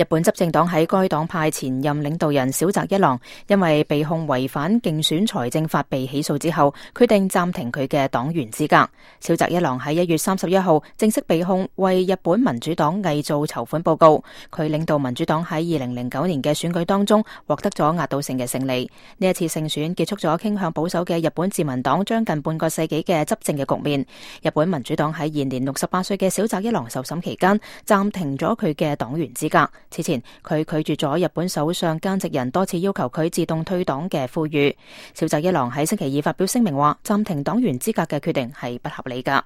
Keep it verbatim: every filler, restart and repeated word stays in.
日本執政黨喺該黨派前任領導人小澤一郎因為被控違反競選財政法被起訴之後，決定暫停佢嘅黨員資格。小澤一郎喺一月三十一號正式被控為日本民主黨偽造籌款報告。佢領導民主黨喺二零零九年嘅選舉當中獲得咗壓倒性嘅勝利。呢一次勝選結束咗傾向保守嘅日本自民黨將近半個世紀嘅執政嘅局面。日本民主黨喺現年六十八歲嘅小澤一郎受審期間暫停咗佢嘅黨員資格。此前佢拒絕咗日本首相菅直人多次要求佢自動退黨嘅呼籲。小澤一郎喺星期二發表聲明話，暫停黨員資格嘅決定係不合理㗎。